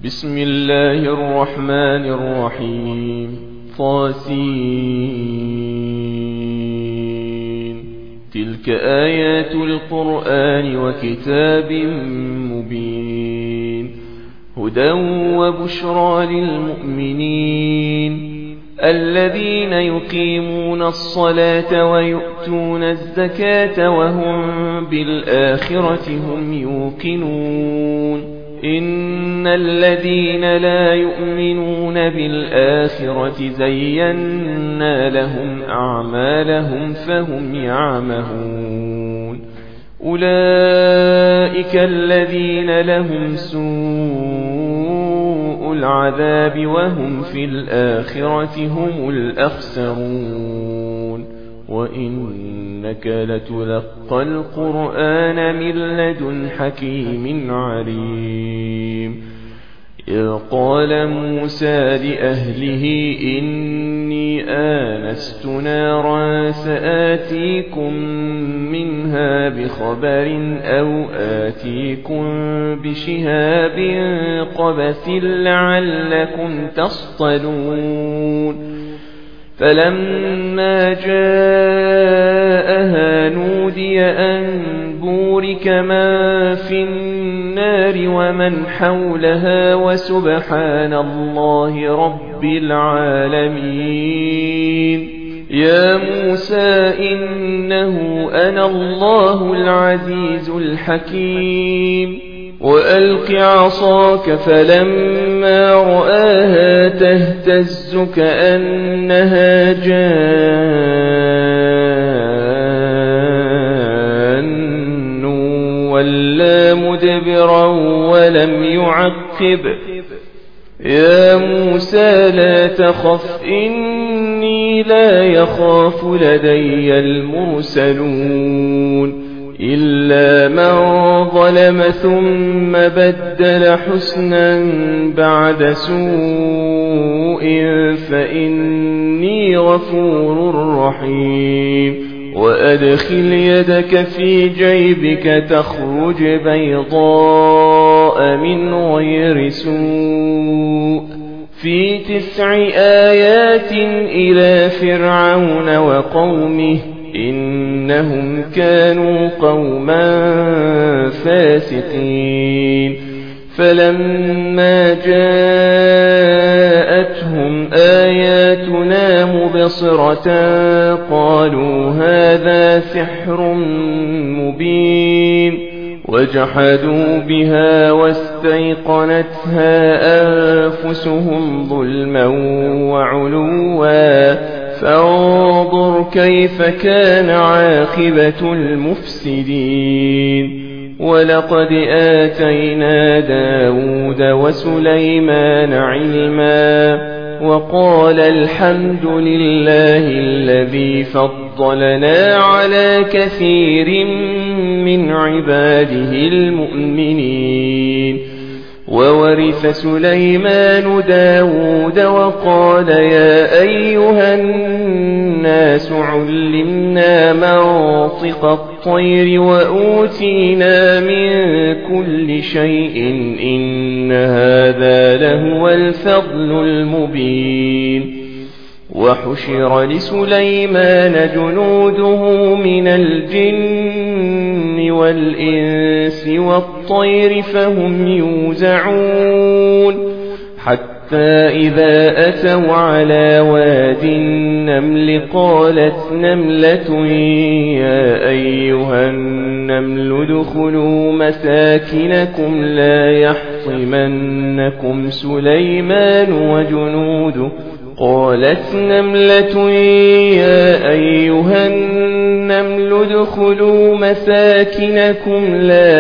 بسم الله الرحمن الرحيم. طاسين. تلك آيات القرآن وكتاب مبين، هدى وبشرى للمؤمنين الذين يقيمون الصلاة ويؤتون الزكاة وهم بالآخرة هم يوقنون. إن الذين لا يؤمنون بالآخرة زينا لهم أعمالهم فهم يعمهون. أولئك الذين لهم سوء العذاب وهم في الآخرة هم الأخسرون. وإنك لتلقى القرآن من لدن حكيم عليم. إذ قال موسى لأهله إني آنست نارا سآتيكم منها بخبر أو آتيكم بشهاب قبس لعلكم تصطلون. فلما جاءها نودي أن بورك من في النار ومن حولها وسبحان الله رب العالمين. يا موسى إنه أنا الله العزيز الحكيم. وألق عصاك فلما رآها تهتز كأنها جان ولا مدبرا ولم يعقب. يا موسى لا تخف إني لا يخاف لدي المرسلون. إلا من ظلم ثم بدل حسنا بعد سوء فإني غفور رحيم. وأدخل يدك في جيبك تخرج بيضاء من غير سوء في 9 آيات إلى فرعون وقومه إنهم كانوا قوما فاسقين. فلما جاءتهم آياتنا مبصرة قالوا هذا سحر مبين. وجحدوا بها واستيقنتها أنفسهم ظلما وعلوا فانظر كيف كان عاقبة المفسدين. ولقد آتينا داود وسليمان علما وقال الحمد لله الذي فضلنا على كثير من عباده المؤمنين. وورث سليمان داود وقال يا أيها الناس علمنا منطق الطير وأوتينا من كل شيء إن هذا لهو الفضل المبين. وحشر لسليمان جنوده من الجن والإنس والطير فهم يوزعون. حتى إذا أتوا على واد النمل قالت نملة يا أيها النمل ادخلوا مساكنكم لا يحطمنكم سليمان وجنوده. قالت نملة يا أيها النمل ادخلوا مساكنكم لا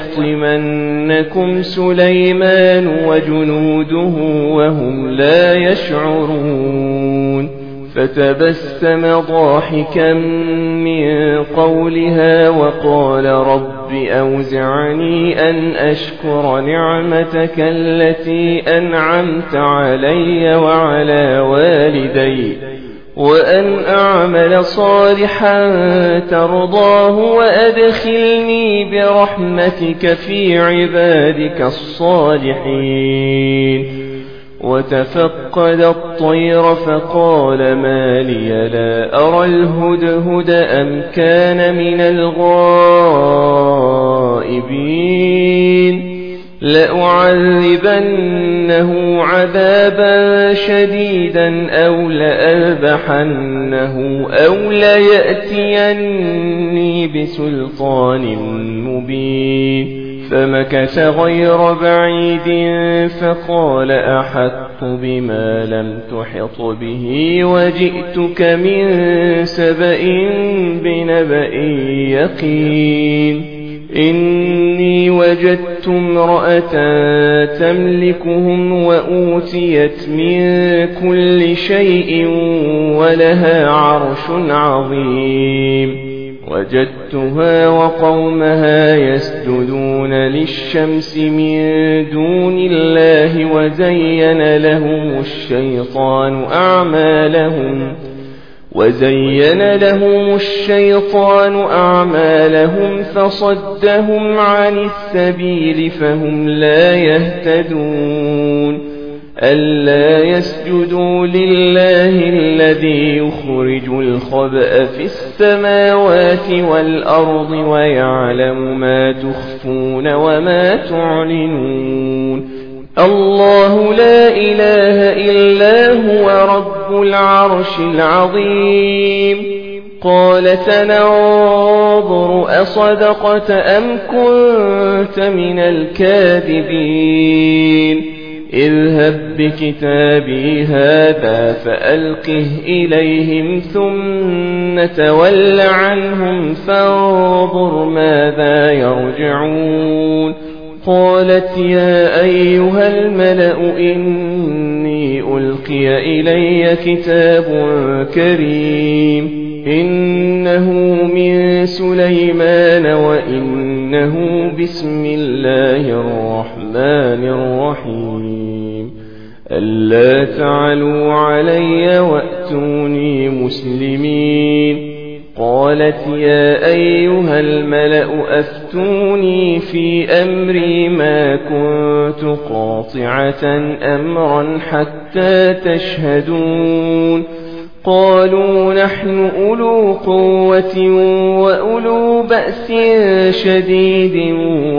يحطمنكم سليمان وجنوده وهم لا يشعرون. فتبسم ضاحكا من قولها وقال رب أوزعني أن أشكر نعمتك التي أنعمت علي وعلى والدي وأن أعمل صالحا ترضاه وأدخلني برحمتك في عبادك الصالحين. وتفقد الطير فقال ما لي لا أرى الهدهد أم كان من الغائبين لأعذبنه عذابا شديدا أو لأذبحنه أو ليأتيني بسلطان مبين. فمكث غير بعيد فقال أحطت بما لم تحط به وجئتك من سبأ بنبأ يقين. إني وجدت امرأة تملكهم وأوتيت من كل شيء ولها عرش عظيم. وجدتها وقومها يسجدون للشمس من دون الله وزين لهم الشيطان أعمالهم فصدهم عن السبيل فهم لا يهتدون. ألا يسجدوا لله الذي يخرج الخبأ في السماوات والأرض ويعلم ما تخفون وما تعلنون. الله لا إله إلا هو رب العرش العظيم. قال سننظر أصدقت أم كنت من الكاذبين. اذهب بكتابي هذا فألقه إليهم ثم تول عنهم فانظر ماذا يرجعون. قالت يا أيها الملأ إني ألقي إلي كتاب كريم إنه من سليمان وإنه بسم الله الرحمن الرحيم. ألا تعلوا علي وأتوني مسلمين. قالت يا أيها الملأ أفتوني في أمري ما كنت قاطعة أمرا حتى تشهدون. قالوا نحن أولو قوة وأولو بأس شديد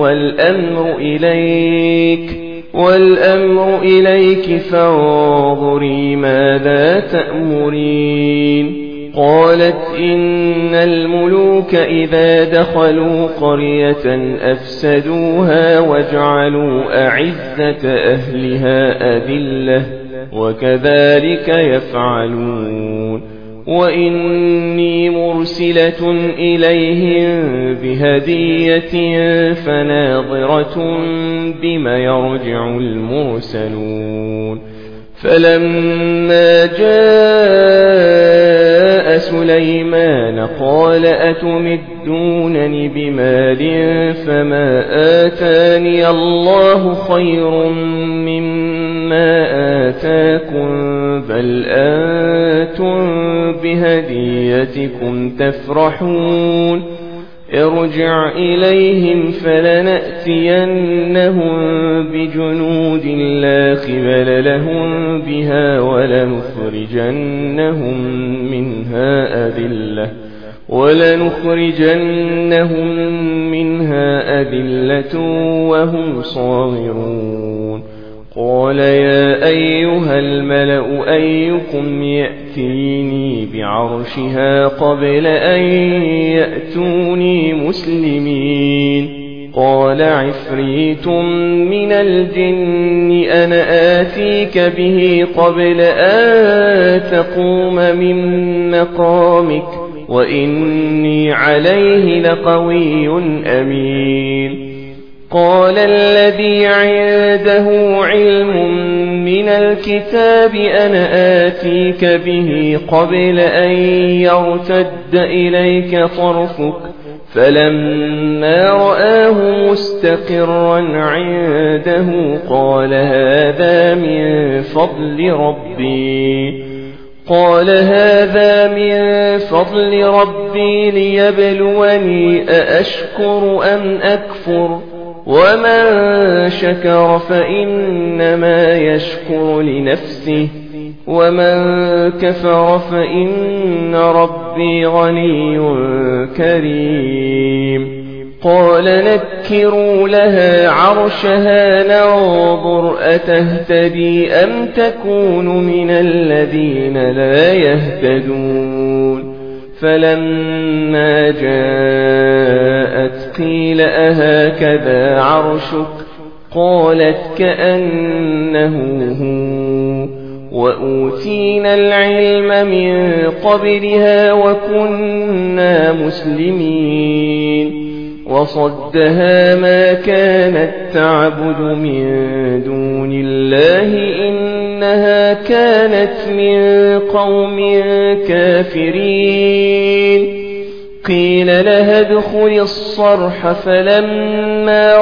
والأمر إليك فانظري ماذا تأمرين. قالت إن الملوك إذا دخلوا قرية أفسدوها وجعلوا أعزة أهلها أذلة وكذلك يفعلون. وإني مرسلة إليهم بهدية فناظرة بما يرجع المرسلون. فلما جاء سليمان قال أتمدونني بمال فما آتاني الله خير مما آتاكم بل أنتم بهديتكم تفرحون. ارجع إليهم فلنأتينهم بجنود لا قبل لهم بها ولنخرجنهم منها أذلة وهم صاغرون. قال يا أيها الملأ أيكم يأتيني بعرشها قبل أن يأتوني مسلمين. قال عفريت من الجن أنا آتيك به قبل أن تقوم من مقامك وإني عليه لقوي أمين. قال الذي عنده علم من الكتاب أنا آتيك به قبل أن يرتد إليك طرفك فلما رآه مستقرا عنده قال هذا من فضل ربي. قال هذا من فضل ربي ليبلوني أأشكر أم أكفر ومن شكر فإنما يشكر لنفسه ومن كفر فإن ربي غني كريم قال نكروا لها عرشها ننظر أتهتدي أم تكون من الذين لا يهتدون فلما جاءت قيل أهكذا عرشك قالت كأنه هو وأوتينا العلم من قبلها وكنا مسلمين وصدها ما كانت تعبد من دون الله إنها كانت من قوم كافرين قيل لها ادخل الصرح فلما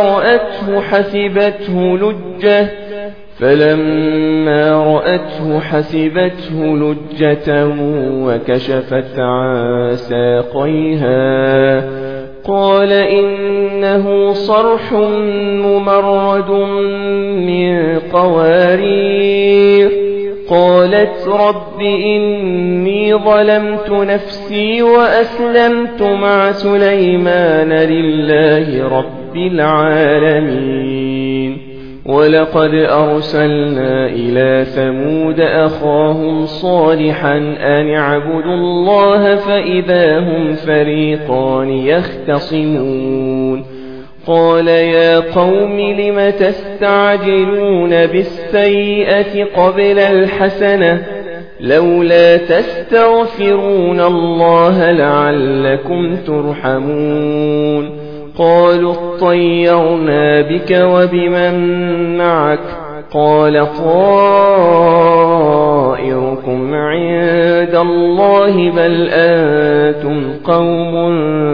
رأته حسبته لجة وكشفت عن ساقيها قال إنه صرح ممرد من قوارير قالت رب إني ظلمت نفسي وأسلمت مع سليمان لله رب العالمين ولقد أرسلنا إلى ثمود أخاهم صالحا أن اعبدوا الله فإذا هم فريقان يختصمون قال يا قوم لم تستعجلون بالسيئة قبل الحسنة لولا تستغفرون الله لعلكم ترحمون قالوا اطيرنا بك وبمن معك قال طائركم عند الله بل أنتم قوم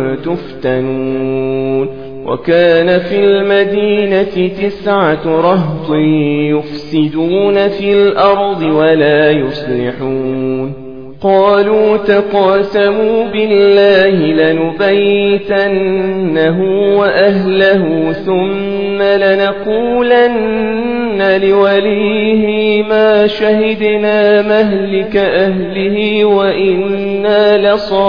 تفتنون وكان في المدينة 9 رهط يفسدون في الأرض ولا يصلحون قالوا تقاسموا بالله لنبيتنه وأهله ثم لنقولن لوليه ما شهدنا مهلك أهله وإنا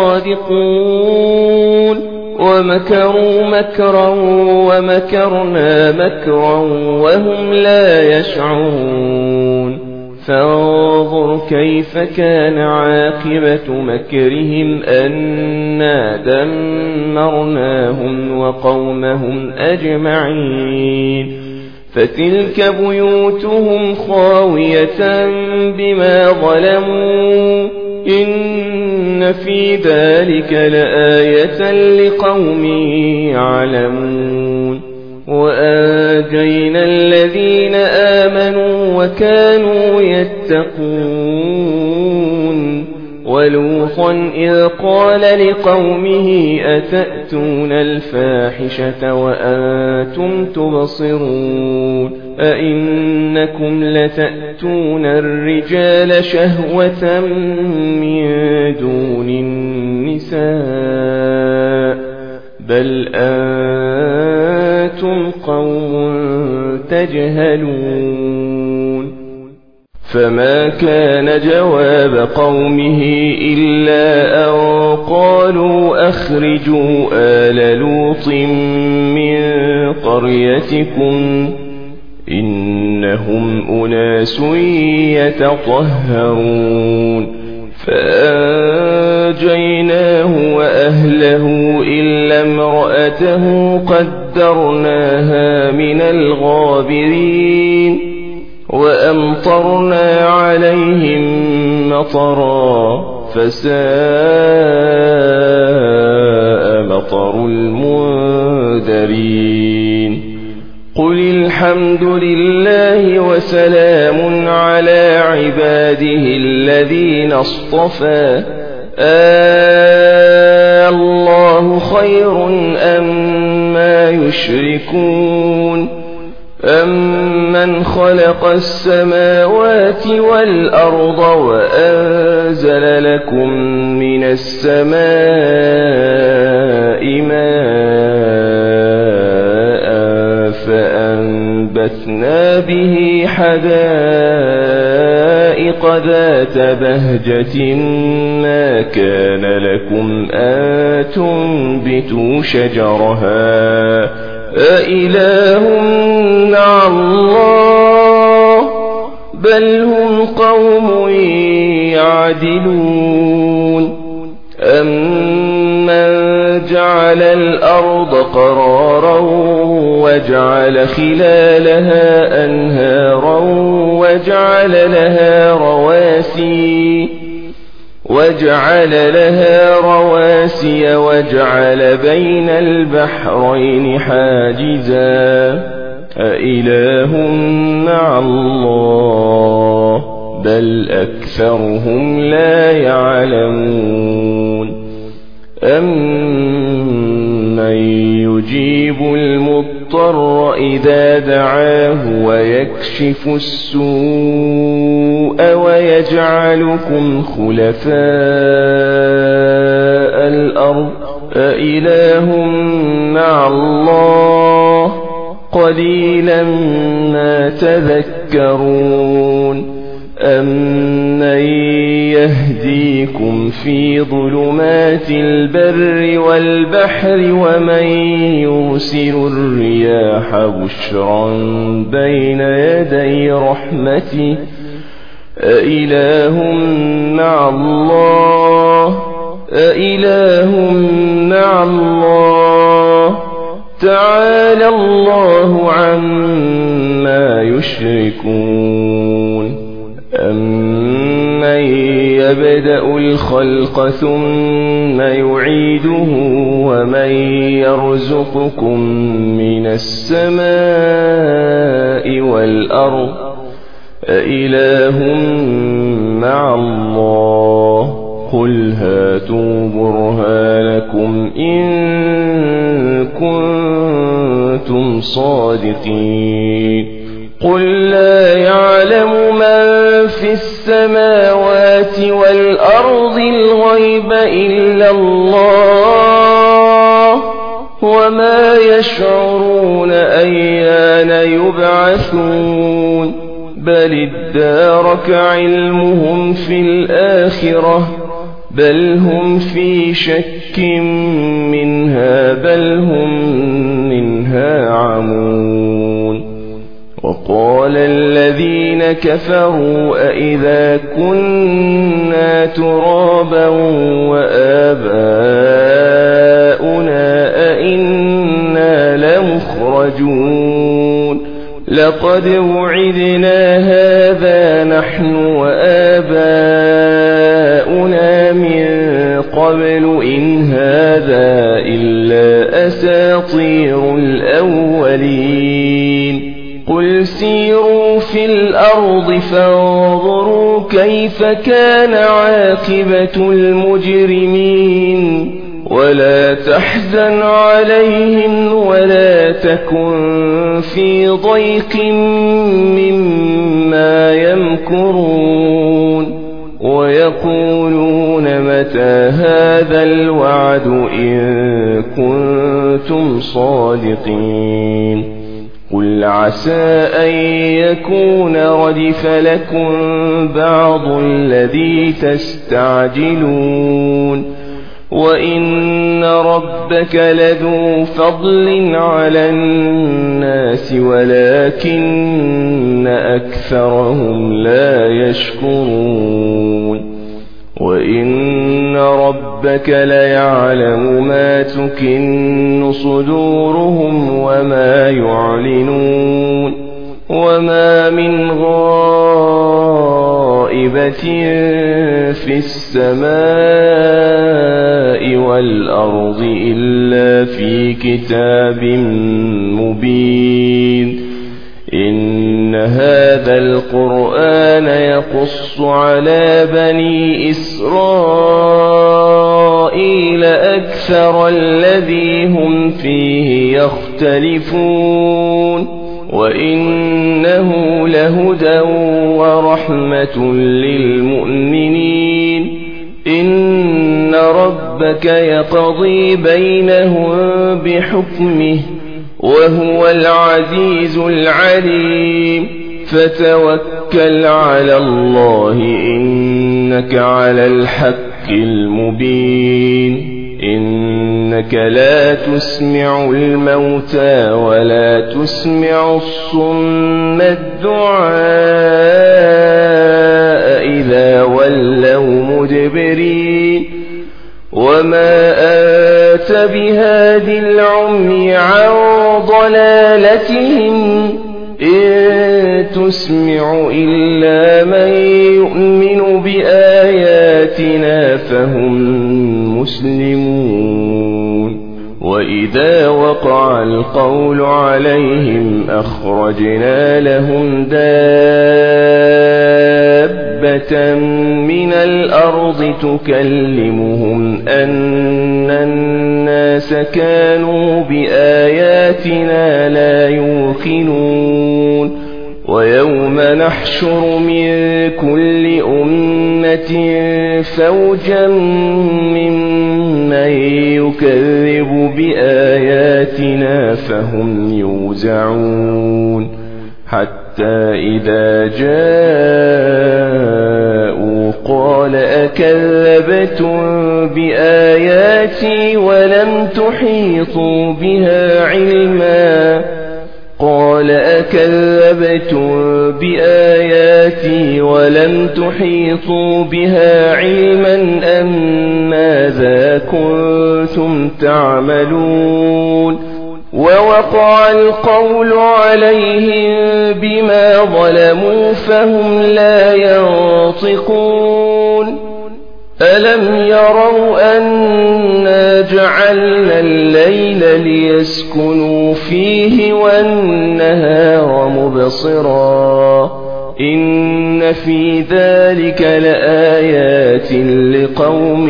لصادقون ومكروا مكرا ومكرنا مكرا وهم لا يشعرون فانظر كيف كان عاقبة مكرهم أنا دمرناهم وقومهم أجمعين فتلك بيوتهم خاوية بما ظلموا إن في ذلك لآية لقوم يعلمون وأنجينا الذين آمنوا وكانوا يتقون ولوطا إذ قال لقومه أتأتون الفاحشة وأنتم تبصرون أئنكم لتأتون الرجال شهوة من دون النساء بل أنتم قوم تجهلون فما كان جواب قومه إلا أن قالوا أخرجوا آل لوط من قريتكم إنهم أناس يتطهرون فأنجيناه وأهله إلا امرأته قدرناها من الغابرين وأمطرنا عليهم مطرا فساء مطر المنذرين قل الحمد لله وسلام على عباده الذين اصطفى الله خير أما يشركون أمن أَمَّنْ خَلَقَ السَّمَاوَاتِ وَالْأَرْضَ وَأَنزَلَ لَكُم مِّنَ السَّمَاءِ مَاءً فَأَنبَتْنَا بِهِ حَدَائِقَ ذَاتَ بَهْجَةٍ مَا كَانَ لَكُمْ أَن تُنبِتُوا شَجَرَهَا أَإِلَٰهٌ مع اللَّهِ بَلْ هُمْ قَوْمٌ يَعْدِلُونَ أَمَّنْ جَعَلَ الْأَرْضَ قَرَارًا وَجَعَلَ خِلَالَهَا أَنْهَارًا وَجَعَلَ لَهَا رَوَاسِيَ وَجَعَلَ بَيْنَ الْبَحْرَيْنِ حَاجِزًا أَإِلَٰهٌ مَّعَ اللَّهِ بَلْ أَكْثَرُهُمْ لَا يَعْلَمُونَ أَمَّن يُجِيبُ الْمُضْطَرَّ إِذَا دَعَاهُ وَيَكْشِفُ السُّوءَ وَيَجْعَلُكُمْ خُلَفَاءَ الْأَرْضِ أَإِلَٰهٌ مَّعَ اللَّهِ قَلِيلًا مَّا تَذَكَّرُونَ أَمَّن يَهْدِيكُمْ فِي ظُلُمَاتِ الْبَرِّ وَالْبَحْرِ وَمَن يُرْسِلُ الرِّيَاحَ بُشْرًا بَيْنَ يَدَيْ رَحْمَتِهِ أَإِلَٰهٌ مَّعَ اللَّهِ تَعَالَى اللَّهُ عَمَّا يُشْرِكُونَ أَمَّن يَبْدَأُ الْخَلْقَ ثُمَّ يُعِيدُهُ وَمَن يَرْزُقُكُم مِّنَ السَّمَاءِ وَالْأَرْضِ أَإِلَٰهٌ مَّعَ اللَّهِ قُلْ هَاتُوا بُرْهَانَكُمْ إِن كُنتُمْ صَادِقِينَ قُل لَّا يَعْلَمُ مَن فِي السَّمَاوَاتِ وَالْأَرْضِ الْغَيْبَ إِلَّا اللَّهُ وَمَا يَشْعُرُونَ أَيَّانَ يُبْعَثُونَ بَلِ ادَّارَكَ عِلْمُهُمْ فِي الْآخِرَةِ بَلْ هُمْ فِي شَكٍّ مِّنْهَا بَلْ هُمْ مِنْهَا عَمُونَ وَقَالَ الَّذِينَ كَفَرُوا أَإِذَا كُنَّا تُرَابًا وَآبَاؤُنَا أَإِنَّا لَمُخْرَجُونَ لَقَدْ وُعِدْنَا هَٰذَا نَحْنُ وَآبَاؤُنَا مِن قَبْلُ إِنْ هَٰذَا إِلَّا أَسَاطِيرُ الْأَوَّلِينَ قُلْ سِيرُوا فِي الْأَرْضِ فَانظُرُوا كَيْفَ كَانَ عَاقِبَةُ الْمُجْرِمِينَ وَلَا تَحْزَنْ عَلَيْهِمْ وَلَا تَكُنْ فِي ضَيْقٍ مِّمَّا يَمْكُرُونَ وَيَقُولُونَ مَتَىٰ هَٰذَا الْوَعْدُ إِن كُنتُمْ صَادِقِينَ قُلْ عَسَىٰ أَن يَكُونَ رَدِفَ لَكُم بَعْضُ الَّذِي تَسْتَعْجِلُونَ وَإِنَّ رَبَّكَ لَذُو فَضْلٍ عَلَى النَّاسِ وَلَٰكِنَّ أَكْثَرَهُمْ لَا يَشْكُرُونَ وَإِنَّ رَبَّكَ لَيَعْلَمُ مَا تُكِنُّ صُدُورُهُمْ وَمَا يُعْلِنُونَ وَمَا مِنْ غَائِبَةٍ فِي السَّمَاءِ وَالْأَرْضِ إِلَّا فِي كِتَابٍ مُّبِينٍ إِنَّ هَٰذَا الْقُرْآنَ يَقُصُّ عَلَىٰ بَنِي إِسْرَائِيلَ أَكْثَرَ الَّذِي هُمْ فِيهِ يَخْتَلِفُونَ وإنه لهدى ورحمة للمؤمنين إن ربك يقضي بينهم بحكمه وهو العزيز العليم فتوكل على الله إنك على الحق المبين إنك لا تسمع الموتى ولا تسمع الصم الدعاء إذا ولوا مدبرين وما أنت بهاد العمي عن ضلالتهم إن تسمع إلا من يؤمن بآياتنا فهم مسلمون وإذا وقع القول عليهم أخرجنا لهم دابة من الأرض تكلمهم أن الناس كانوا بآياتنا لا يوقنون ويوم نحشر من كل أمة فوجا ممن يكذب بآياتنا فهم يوزعون حتى إذا جاءوا قال أكذبتم بآياتي ولم تحيطوا بها علما قال أكذبتم بآياتي ولم تحيطوا بها علما أم ماذا كنتم تعملون ووقع القول عليهم بما ظلموا فهم لا ينطقون ألم يروا أنا جعلنا الليل ليسكنوا فيه والنهار مبصرا إن في ذلك لآيات لقوم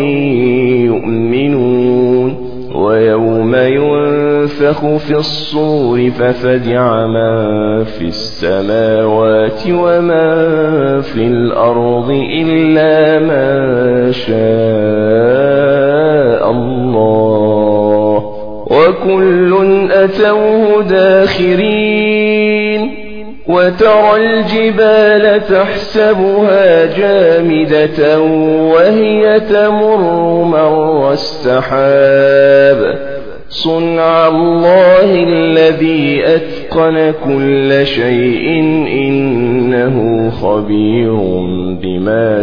يؤمنون ويوم ينفخ في الصور ففزع من في السماوات ومن في الأرض إلا من شاء الله وكل أتوه داخرين وترى الجبال تحسبها جامدة وهي تمر مر السحاب صنع الله الذي أتقن كل شيء إنه خبير بما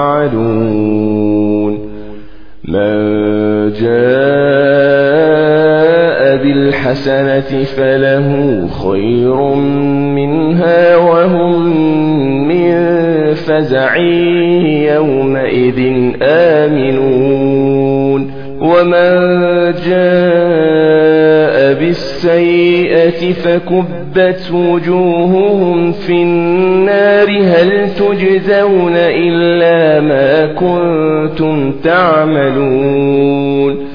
تفعلون من جاء بالحسنة فله خير منها وهم من فزع يومئذ آمنون ومن جاء بالسيئة فكبت وجوههم في النار هل تجزون إلا ما كنتم تعملون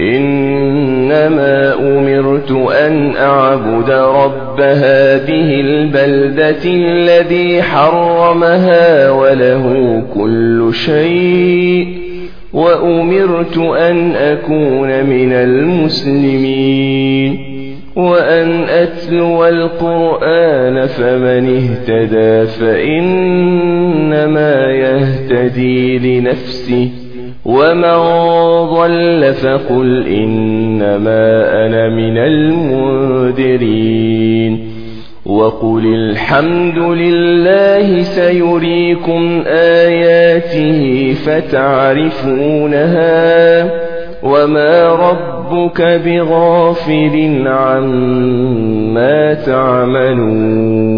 إنما أمرت أن أعبد رب هذه البلدة الذي حرمها وله كل شيء وأمرت أن أكون من المسلمين وأن أتلو القرآن فمن اهتدى فإنما يهتدي لنفسه ومن ضل فقل إنما أنا من المنذرين وقل الحمد لله سيريكم آياته فتعرفونها وما ربك بغافل عما تعملون